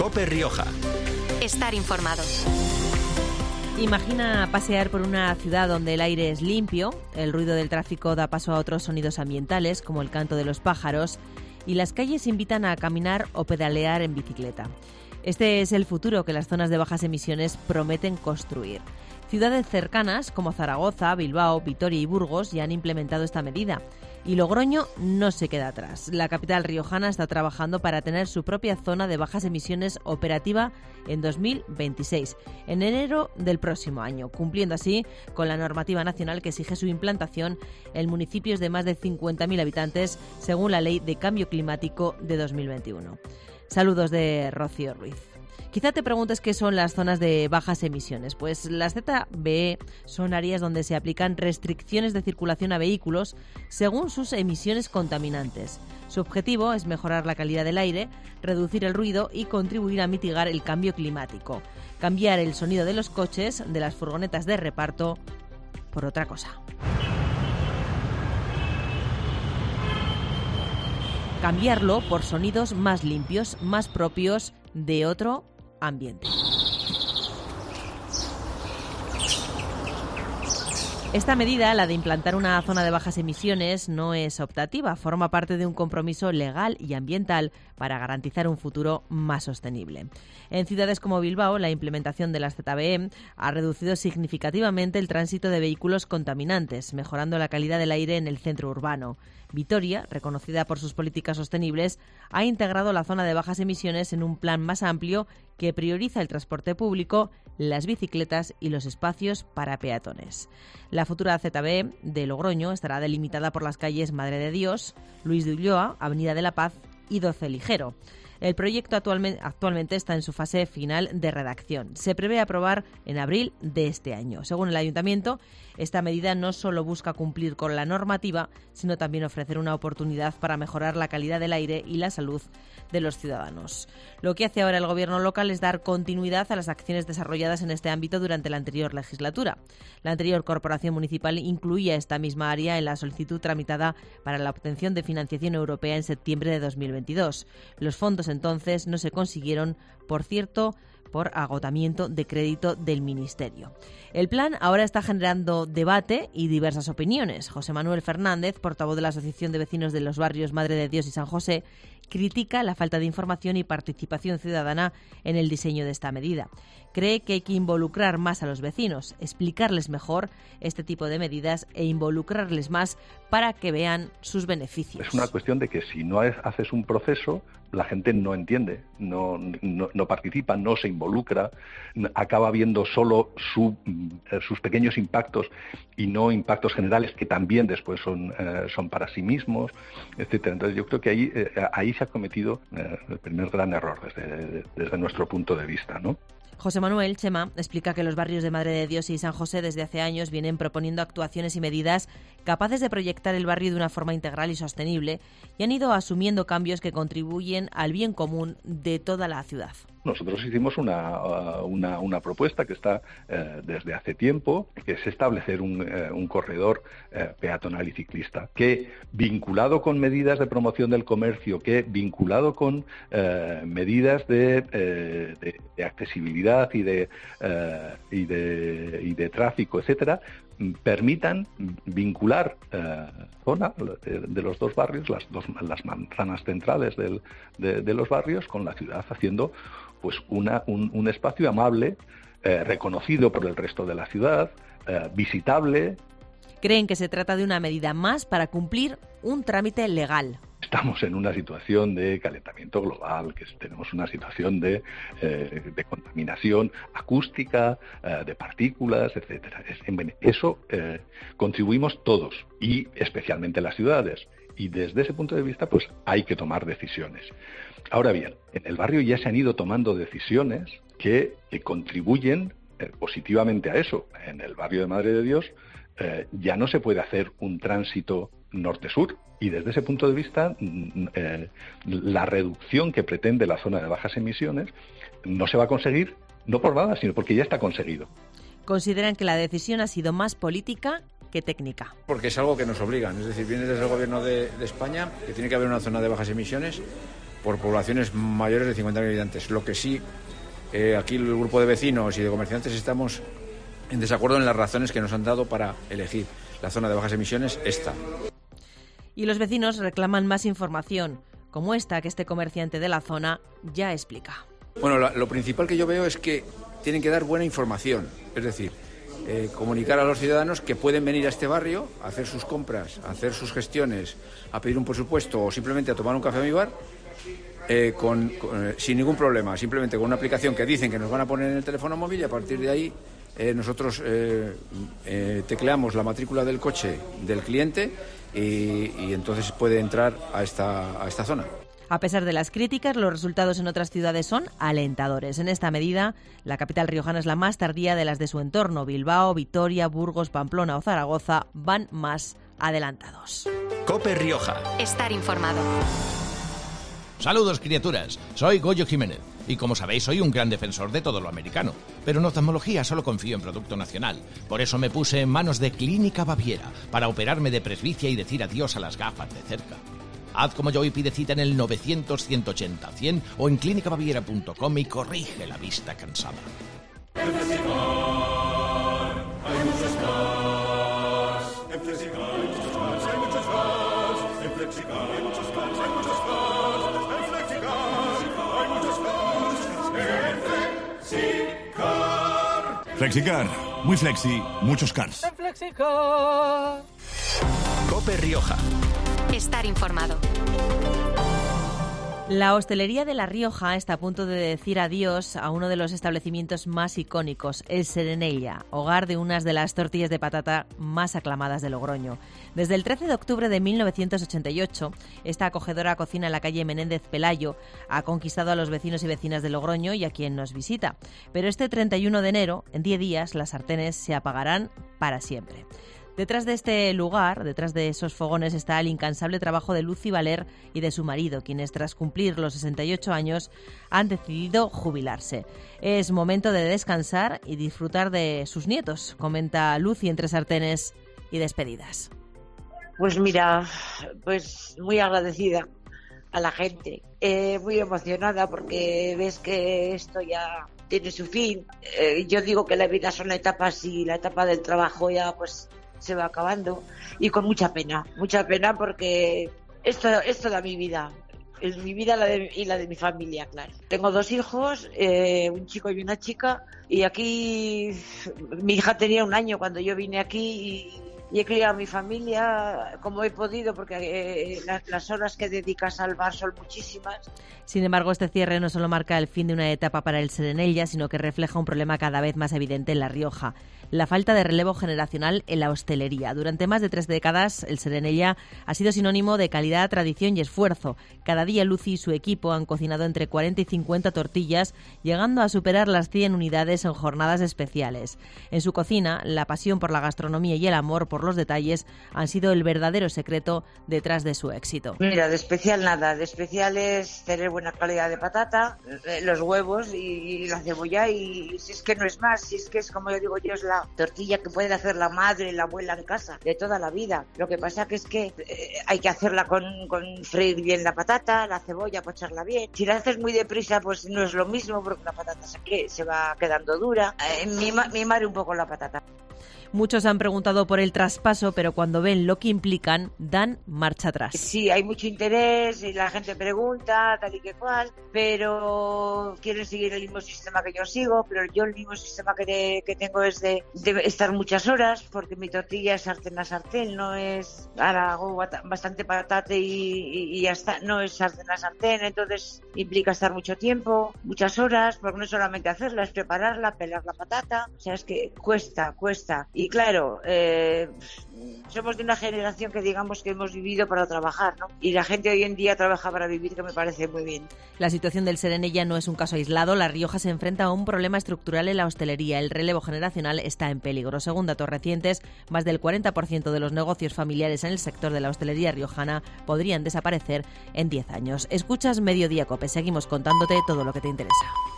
COPE Rioja. Estar informado. Imagina pasear por una ciudad donde el aire es limpio, el ruido del tráfico da paso a otros sonidos ambientales, como el canto de los pájaros, y las calles invitan a caminar o pedalear en bicicleta. Este es el futuro que las zonas de bajas emisiones prometen construir. Ciudades cercanas como Zaragoza, Bilbao, Vitoria y Burgos ya han implementado esta medida. Y Logroño no se queda atrás. La capital riojana está trabajando para tener su propia zona de bajas emisiones operativa en 2026, en enero del próximo año, cumpliendo así con la normativa nacional que exige su implantación en municipios de más de 50.000 habitantes, según la Ley de Cambio Climático de 2021. Saludos de Rocío Ruiz. Quizá te preguntes qué son las zonas de bajas emisiones. Pues las ZBE son áreas donde se aplican restricciones de circulación a vehículos según sus emisiones contaminantes. Su objetivo es mejorar la calidad del aire, reducir el ruido y contribuir a mitigar el cambio climático. Cambiar el sonido de los coches, de las furgonetas de reparto, por otra cosa. Cambiarlo por sonidos más limpios, más propios de otro ambiente. Esta medida, la de implantar una zona de bajas emisiones, no es optativa, forma parte de un compromiso legal y ambiental para garantizar un futuro más sostenible. En ciudades como Bilbao, la implementación de las ZBE ha reducido significativamente el tránsito de vehículos contaminantes, mejorando la calidad del aire en el centro urbano. Vitoria, reconocida por sus políticas sostenibles, ha integrado la zona de bajas emisiones en un plan más amplio que prioriza el transporte público, las bicicletas y los espacios para peatones. La futura ZBE de Logroño estará delimitada por las calles Madre de Dios, Luis de Ulloa, Avenida de la Paz y 12 Ligero. El proyecto actualmente está en su fase final de redacción. Se prevé aprobar en abril de este año. Según el Ayuntamiento, esta medida no solo busca cumplir con la normativa, sino también ofrecer una oportunidad para mejorar la calidad del aire y la salud de los ciudadanos. Lo que hace ahora el Gobierno local es dar continuidad a las acciones desarrolladas en este ámbito durante la anterior legislatura. La anterior corporación municipal incluía esta misma área en la solicitud tramitada para la obtención de financiación europea en septiembre de 2022. Los fondos entonces no se consiguieron, por cierto, por agotamiento de crédito del Ministerio. El plan ahora está generando debate y diversas opiniones. José Manuel Fernández, portavoz de la Asociación de Vecinos de los Barrios Madre de Dios y San José, critica la falta de información y participación ciudadana en el diseño de esta medida. Cree que hay que involucrar más a los vecinos, explicarles mejor este tipo de medidas e involucrarles más para que vean sus beneficios. Es una cuestión de que si no haces un proceso, la gente no entiende, no participa, no se involucra, acaba viendo solo sus pequeños impactos y no impactos generales que también después son para sí mismos, etcétera. Entonces yo creo que ahí se ha cometido el primer gran error desde nuestro punto de vista, ¿no? José Manuel Chema explica que los barrios de Madre de Dios y San José desde hace años vienen proponiendo actuaciones y medidas capaces de proyectar el barrio de una forma integral y sostenible y han ido asumiendo cambios que contribuyen al bien común de toda la ciudad. Nosotros hicimos una propuesta que está desde hace tiempo, que es establecer un corredor peatonal y ciclista, que vinculado con medidas de promoción del comercio, que vinculado con medidas de accesibilidad y de tráfico, etcétera, permitan vincular zona de los dos barrios, las manzanas centrales de los barrios con la ciudad, haciendo pues un espacio amable, reconocido por el resto de la ciudad, visitable. Creen que se trata de una medida más para cumplir un trámite legal. Estamos en una situación de calentamiento global, que tenemos una situación de contaminación acústica, de partículas, etcétera. Eso contribuimos todos, y especialmente las ciudades. Y desde ese punto de vista, pues hay que tomar decisiones. Ahora bien, en el barrio ya se han ido tomando decisiones que contribuyen positivamente a eso. En el barrio de Madre de Dios ya no se puede hacer un tránsito norte-sur. Y desde ese punto de vista, la reducción que pretende la zona de bajas emisiones no se va a conseguir, no por nada, sino porque ya está conseguido. Consideran que la decisión ha sido más política que técnica. Porque es algo que nos obligan, es decir, viene desde el Gobierno de España, que tiene que haber una zona de bajas emisiones, por poblaciones mayores de 50.000 habitantes. Lo que sí, aquí el grupo de vecinos y de comerciantes estamos en desacuerdo en las razones que nos han dado para elegir la zona de bajas emisiones, esta. Y los vecinos reclaman más información, como esta que este comerciante de la zona ya explica. Bueno, lo principal que yo veo es que tienen que dar buena información, es decir, comunicar a los ciudadanos que pueden venir a este barrio a hacer sus compras, a hacer sus gestiones, a pedir un presupuesto o simplemente a tomar un café a mi bar sin ningún problema, simplemente con una aplicación que dicen que nos van a poner en el teléfono móvil, y a partir de ahí nosotros tecleamos la matrícula del coche del cliente y entonces puede entrar a esta zona. A pesar de las críticas, los resultados en otras ciudades son alentadores. En esta medida, la capital riojana es la más tardía de las de su entorno. Bilbao, Vitoria, Burgos, Pamplona o Zaragoza van más adelantados. COPE Rioja. Estar informado. Saludos, criaturas. Soy Goyo Jiménez y, como sabéis, soy un gran defensor de todo lo americano. Pero en oftalmología solo confío en producto nacional. Por eso me puse en manos de Clínica Baviera para operarme de presbicia y decir adiós a las gafas de cerca. Haz como yo y pide cita en el 900-180-100 o en clínicabaviera.com y corrige la vista cansada. En Flexicar hay muchos cars. En Flexicar hay muchos cars, hay muchos cars. En Flexicar hay muchos cars, hay muchos cars. En Flexicar hay muchos cars. En Flexicar. Flexicar, muy flexi, muchos cars. En Flexicar. COPE Rioja. Estar informado. La hostelería de La Rioja está a punto de decir adiós a uno de los establecimientos más icónicos, el Serenella, hogar de unas de las tortillas de patata más aclamadas de Logroño. Desde el 13 de octubre de 1988, esta acogedora cocina en la calle Menéndez Pelayo ha conquistado a los vecinos y vecinas de Logroño y a quien nos visita. Pero este 31 de enero, en 10 días, las sartenes se apagarán para siempre. Detrás de este lugar, detrás de esos fogones, está el incansable trabajo de Lucy Valer y de su marido, quienes tras cumplir los 68 años han decidido jubilarse. Es momento de descansar y disfrutar de sus nietos, comenta Lucy entre sartenes y despedidas. Pues mira, pues muy agradecida a la gente, muy emocionada porque ves que esto ya tiene su fin. Yo digo que la vida son etapas y la etapa del trabajo ya pues se va acabando y con mucha pena porque esto da mi vida. Es mi vida y la de mi familia, claro. Tengo 2 hijos, un chico y una chica, y aquí mi hija tenía 1 año cuando yo vine aquí y he criado a mi familia como he podido porque las horas que dedicas al bar son muchísimas. Sin embargo, este cierre no solo marca el fin de una etapa para el Serenella, sino que refleja un problema cada vez más evidente en La Rioja: la falta de relevo generacional en la hostelería. Durante más de 3 décadas, el Serenella ha sido sinónimo de calidad, tradición y esfuerzo. Cada día Lucy y su equipo han cocinado entre 40 y 50 tortillas, llegando a superar las 100 unidades en jornadas especiales. En su cocina, la pasión por la gastronomía y el amor por los detalles han sido el verdadero secreto detrás de su éxito. Mira, de especial nada. De especial es tener buena calidad de patata, los huevos y la cebolla, y si es que no es más, si es que es como yo digo yo, es la tortilla que puede hacer la madre, la abuela en casa, de toda la vida. Lo que pasa que es que hay que hacerla con freír bien la patata, la cebolla, pocharla bien. Si la haces muy deprisa, pues no es lo mismo, porque la patata se va quedando dura. Mimar un poco la patata. Muchos han preguntado por el traspaso, pero cuando ven lo que implican, dan marcha atrás. Sí, hay mucho interés y la gente pregunta, tal y que cual, pero quieren seguir el mismo sistema que yo sigo, pero yo el mismo sistema que tengo es de estar muchas horas, porque mi tortilla es sartén a sartén, no es... Ahora hago bastante patata y ya está, no es sartén a sartén, entonces implica estar mucho tiempo, muchas horas, porque no es solamente hacerla, es prepararla, pelar la patata, o sea, es que cuesta. Y claro, somos de una generación que digamos que hemos vivido para trabajar, ¿no? Y la gente hoy en día trabaja para vivir, que me parece muy bien. La situación del Serenella no es un caso aislado. La Rioja se enfrenta a un problema estructural en la hostelería. El relevo generacional está en peligro. Según datos recientes, más del 40% de los negocios familiares en el sector de la hostelería riojana podrían desaparecer en 10 años. Escuchas Mediodía COPE. Seguimos contándote todo lo que te interesa.